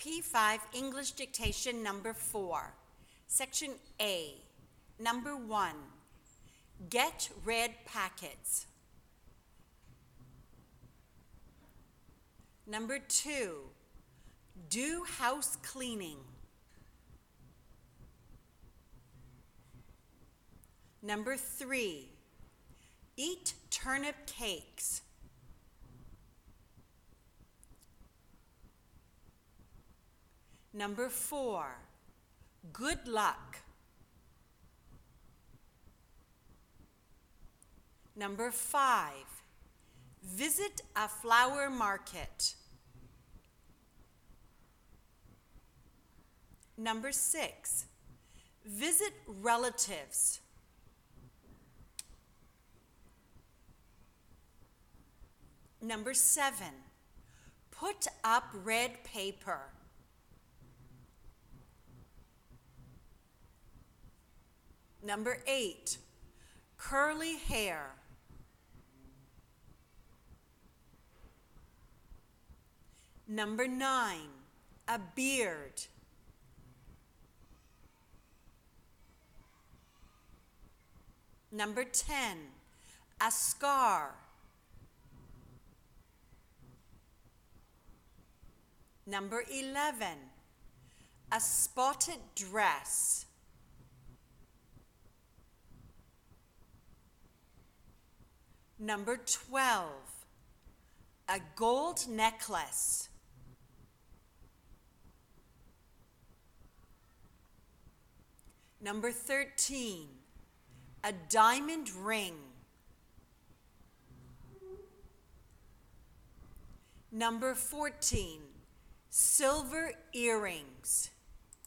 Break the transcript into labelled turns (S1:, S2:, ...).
S1: P5 English Dictation Number 4, Section A. Number 1, get red packets. Number 2, do house cleaning. Number 3, eat turnip cakes. Number 4, good luck. Number 5, visit a flower market. Number 6, visit relatives. Number 7, put up red paper. Number 8, curly hair. Number 9, a beard. Number 10, a scar. Number 11, a spotted dress. Number 12, a gold necklace. Number 13, a diamond ring. Number 14, silver earrings.